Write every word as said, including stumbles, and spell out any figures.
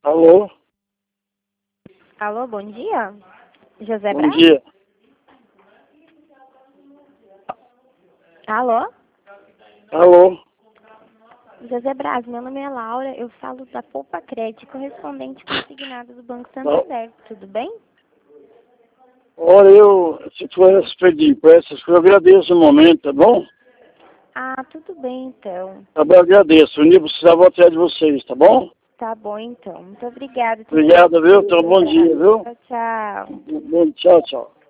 Alô? Alô, bom dia? José Bom Braz? dia. Alô? Alô? José Braz, meu nome é Laura, eu falo da Poupa Crédito, correspondente consignado do Banco Não. Santander, tudo bem? Olha, eu, se for pedir para essas coisas, eu agradeço o momento, tá bom? Ah, tudo bem então. Tá bom, eu agradeço. Um dia precisava atrás de vocês, tá bom? Tá bom então. Muito obrigada. Obrigado, viu? Então, bom dia, viu? Tchau, tchau. Bom, tchau, tchau.